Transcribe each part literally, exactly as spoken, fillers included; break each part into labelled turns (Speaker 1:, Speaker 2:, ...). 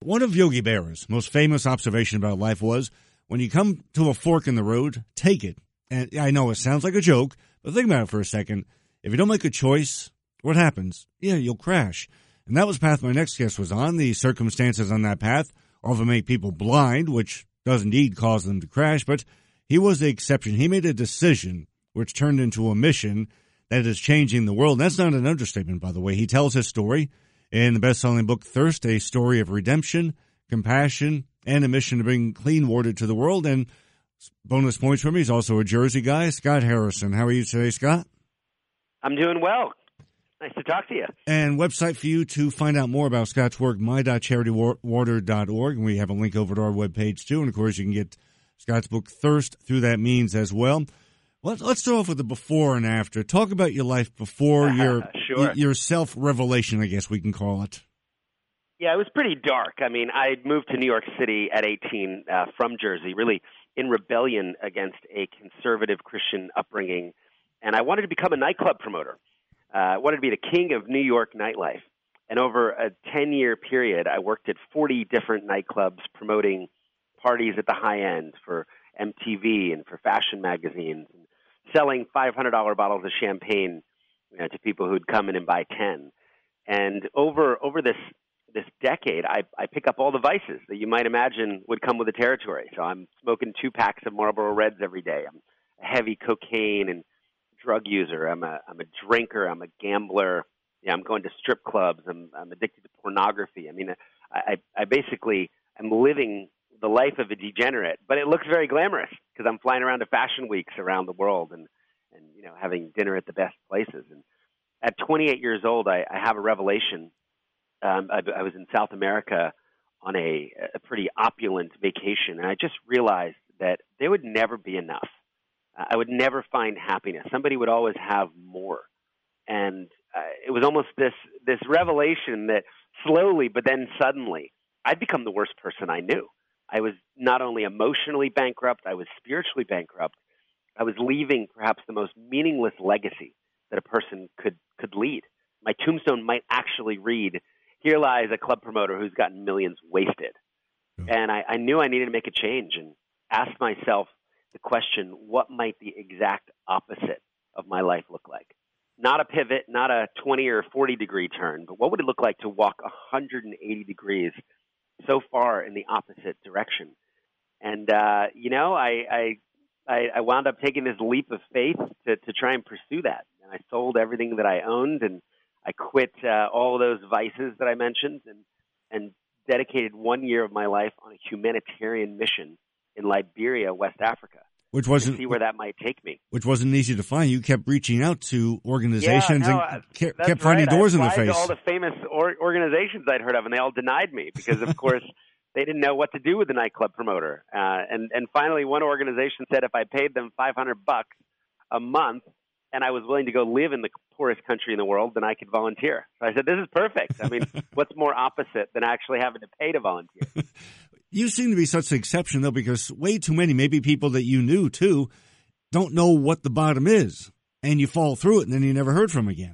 Speaker 1: One of Yogi Berra's most famous observation about life was, when you come to a fork in the road, take it. And I know it sounds like a joke, but think about it for a second. If you don't make a choice, what happens? Yeah, you'll crash. And that was the path my next guest was on. The circumstances on that path often make people blind, which does indeed cause them to crash, but he was the exception. He made a decision which turned into a mission that is changing the world. And that's not an understatement, by the way. He tells his story in the best-selling book, Thirst, a story of redemption, compassion, and a mission to bring clean water to the world. And bonus points for me, he's also a Jersey guy, Scott Harrison. How are you today, Scott?
Speaker 2: I'm doing well. Nice to talk to you.
Speaker 1: And website for you to find out more about Scott's work, my dot charity water dot org. And we have a link over to our webpage, too. And, of course, you can get Scott's book, Thirst, through that means as well. Let's, let's start off with the before and after. Talk about your life before your,
Speaker 2: sure.
Speaker 1: your self-revelation, I guess we can call it.
Speaker 2: Yeah, it was pretty dark. I mean, I moved to New York City at eighteen uh, from Jersey, really in rebellion against a conservative Christian upbringing. And I wanted to become a nightclub promoter. Uh, I wanted to be the king of New York nightlife. And over a ten-year period, I worked at forty different nightclubs promoting parties at the high end for M T V and for fashion magazines, and selling five hundred dollars bottles of champagne, you know, to people who'd come in and buy ten. And over over this this decade, I, I pick up all the vices that you might imagine would come with the territory. So I'm smoking two packs of Marlboro Reds every day. I'm a heavy cocaine and drug user. I'm a I'm a drinker. I'm a gambler. Yeah, I'm going to strip clubs. I'm I'm addicted to pornography. I mean, I I basically am living the life of a degenerate, but it looks very glamorous because I'm flying around to fashion weeks around the world and and you know having dinner at the best places. And at twenty-eight years old, I, I have a revelation. Um, I, I was in South America on a, a pretty opulent vacation, and I just realized that there would never be enough. I would never find happiness. Somebody would always have more. And uh, it was almost this this revelation that slowly, but then suddenly, I'd become the worst person I knew. I was not only emotionally bankrupt, I was spiritually bankrupt. I was leaving perhaps the most meaningless legacy that a person could, could lead. My tombstone might actually read, "Here lies a club promoter who's gotten millions wasted." Mm-hmm. And I, I knew I needed to make a change and asked myself the question, what might the exact opposite of my life look like? Not a pivot, not a twenty or forty degree turn, but what would it look like to walk one hundred eighty degrees so far in the opposite direction? And, uh, you know, I, I, I wound up taking this leap of faith to, to try and pursue that. And I sold everything that I owned, and I quit uh, all those vices that I mentioned, and, and dedicated one year of my life on a humanitarian mission in Liberia, West Africa.
Speaker 1: Which wasn't,
Speaker 2: to see where that might take me.
Speaker 1: Which wasn't easy to find. You kept reaching out to organizations
Speaker 2: yeah, no,
Speaker 1: and kept,
Speaker 2: that's
Speaker 1: kept finding
Speaker 2: right.
Speaker 1: doors
Speaker 2: I
Speaker 1: in the
Speaker 2: applied
Speaker 1: face.
Speaker 2: To all the famous or- organizations I'd heard of, and they all denied me because, of course, they didn't know what to do with the nightclub promoter. Uh, and and finally, one organization said if I paid them five hundred bucks a month, and I was willing to go live in the poorest country in the world, then I could volunteer. So I said, "This is perfect. I mean, what's more opposite than actually having to pay to volunteer?"
Speaker 1: You seem to be such an exception, though, because way too many, maybe people that you knew, too, don't know what the bottom is, and you fall through it, and then you never heard from again.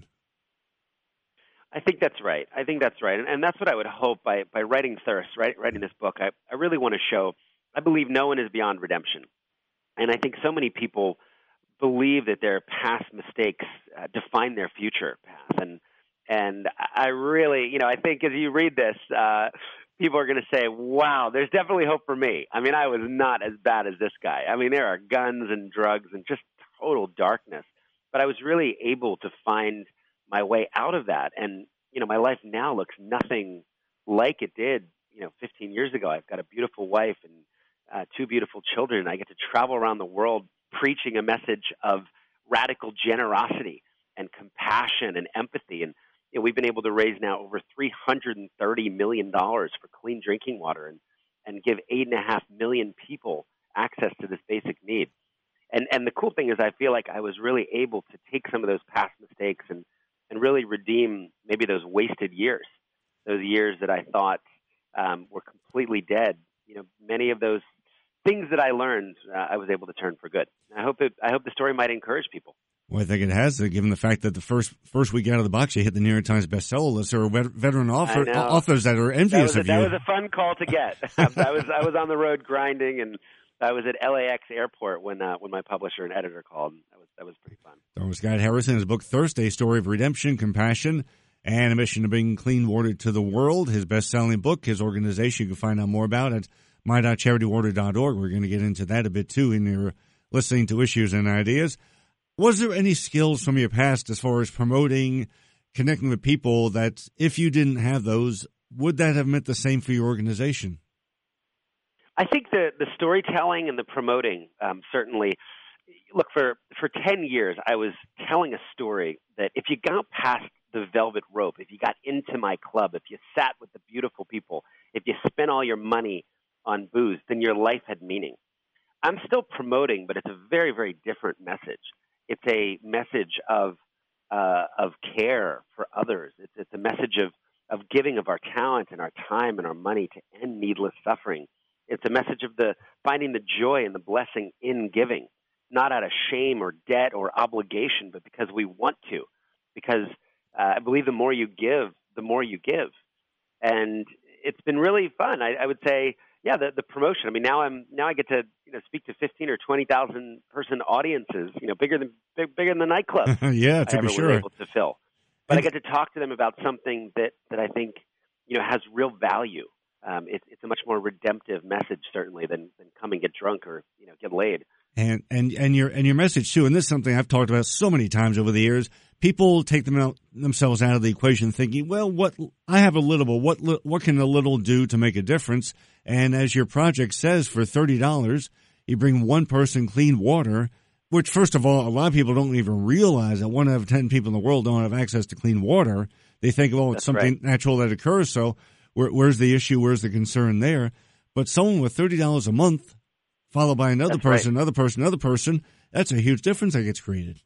Speaker 2: I think that's right. I think that's right. And, and that's what I would hope by, by writing Thirst, right, writing this book. I, I really want to show, I believe no one is beyond redemption. And I think so many people believe that their past mistakes uh, define their future path. And, and I really, you know, I think as you read this, uh, people are going to say, wow, there's definitely hope for me. I mean, I was not as bad as this guy. I mean, there are guns and drugs and just total darkness. But I was really able to find my way out of that. And, you know, my life now looks nothing like it did, you know, fifteen years ago. I've got a beautiful wife and uh, two beautiful children. I get to travel around the world preaching a message of radical generosity and compassion and empathy. And you know, we've been able to raise now over three hundred thirty million dollars for clean drinking water and, and give eight point five million people access to this basic need. And and the cool thing is I feel like I was really able to take some of those past mistakes and, and really redeem maybe those wasted years, those years that I thought um, were completely dead. You know, many of those things that I learned, uh, I was able to turn for good. I hope it, I hope the story might encourage people.
Speaker 1: Well, I think it has, uh, given the fact that the first first week out of the box, you hit the New York Times bestseller list. There are vet- veteran author, authors that are envious
Speaker 2: that
Speaker 1: of
Speaker 2: a,
Speaker 1: you.
Speaker 2: That was a fun call to get. I was I was on the road grinding, and I was at L A X airport when uh, when my publisher and editor called. That was that was pretty fun.
Speaker 1: So Scott Harrison, his book Thirst: Story of Redemption, Compassion, and a Mission to Bring Clean Water to the World. His best-selling book, his organization, you can find out more about at my dot charity water dot org. We're going to get into that a bit, too, in your listening to Issues and Ideas. Was there any skills from your past as far as promoting, connecting with people that if you didn't have those, would that have meant the same for your organization?
Speaker 2: I think the, the storytelling and the promoting, um, certainly. Look, for, for ten years, I was telling a story that if you got past the velvet rope, if you got into my club, if you sat with the beautiful people, if you spent all your money on booze, then your life had meaning. I'm still promoting, but it's a very, very different message. It's a message of uh, of care for others. It's, it's a message of, of giving of our talent and our time and our money to end needless suffering. It's a message of the finding the joy and the blessing in giving, not out of shame or debt or obligation, but because we want to. Because uh, I believe the more you give, the more you give. And it's been really fun. I, I would say, yeah, the, the promotion. I mean, now I'm now I get to you know speak to fifteen or twenty thousand person audiences. You know, bigger than big, bigger than the nightclub.
Speaker 1: yeah, to
Speaker 2: I
Speaker 1: be
Speaker 2: ever
Speaker 1: sure.
Speaker 2: was able to fill. But
Speaker 1: and,
Speaker 2: I get to talk to them about something that, that I think you know has real value. Um, it, it's a much more redemptive message, certainly, than, than come and get drunk or you know get laid.
Speaker 1: And and and your and your message too. And this is something I've talked about so many times over the years. People take them out, themselves out of the equation, thinking, "Well, what I have a little, but what what can a little do to make a difference?" And as your project says, for thirty dollars, you bring one person clean water. Which, first of all, a lot of people don't even realize that one out of ten people in the world don't have access to clean water. They think, "Oh, it's
Speaker 2: That's
Speaker 1: something
Speaker 2: right.
Speaker 1: natural that occurs." So, where, where's the issue? Where's the concern there? But someone with thirty dollars a month, followed by another
Speaker 2: That's
Speaker 1: person,
Speaker 2: right.
Speaker 1: another person, another person, that's a huge difference that gets created.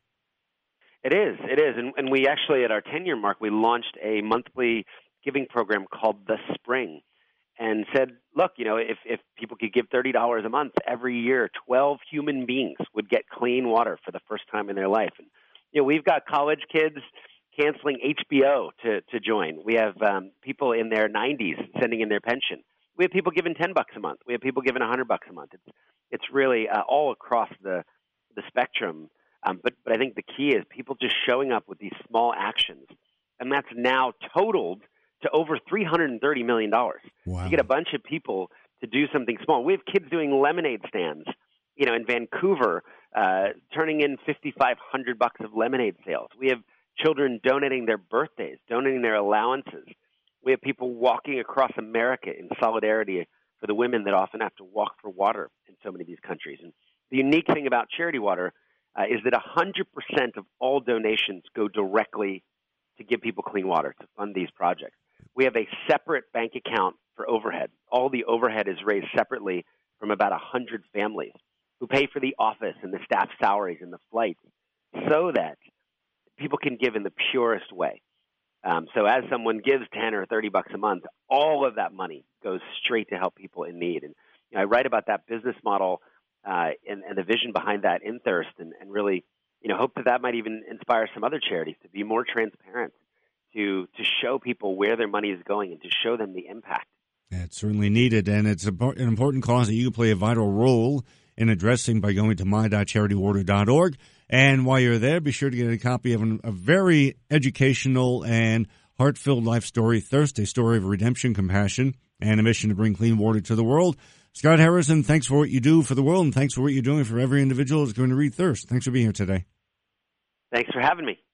Speaker 2: It is. It is. And, and we actually, at our ten-year mark, we launched a monthly giving program called The Spring and said, look, you know, if, if people could give thirty dollars a month every year, twelve human beings would get clean water for the first time in their life. And, you know, we've got college kids canceling H B O to, to join. We have um, people in their nineties sending in their pension. We have people giving ten bucks a month. We have people giving one hundred bucks a month. It's, it's really uh, all across the, the spectrum. Um, but, but I think the key is people just showing up with these small actions. And that's now totaled to over three hundred thirty million dollars.
Speaker 1: Wow.
Speaker 2: You get a bunch of people to do something small. We have kids doing lemonade stands, you know, in Vancouver, uh, turning in fifty-five hundred bucks of lemonade sales. We have children donating their birthdays, donating their allowances. We have people walking across America in solidarity for the women that often have to walk for water in so many of these countries. And the unique thing about Charity Water uh, is that one hundred percent of all donations go directly to give people clean water, to fund these projects. We have a separate bank account for overhead. All the overhead is raised separately from about one hundred families who pay for the office and the staff salaries and the flights so that people can give in the purest way. Um, so as someone gives ten or thirty bucks a month, all of that money goes straight to help people in need. And you know, I write about that business model uh, and, and the vision behind that in Thirst, and, and really, you know, hope that that might even inspire some other charities to be more transparent, to to show people where their money is going, and to show them the impact.
Speaker 1: Yeah, it's certainly needed, and it's a, an important cause that you can play a vital role in addressing by going to my dot charity water dot org. And while you're there, be sure to get a copy of an, a very educational and heart-filled life story, Thirst, a story of redemption, compassion, and a mission to bring clean water to the world. Scott Harrison, thanks for what you do for the world, and thanks for what you're doing for every individual who's going to read Thirst. Thanks for being here today.
Speaker 2: Thanks for having me.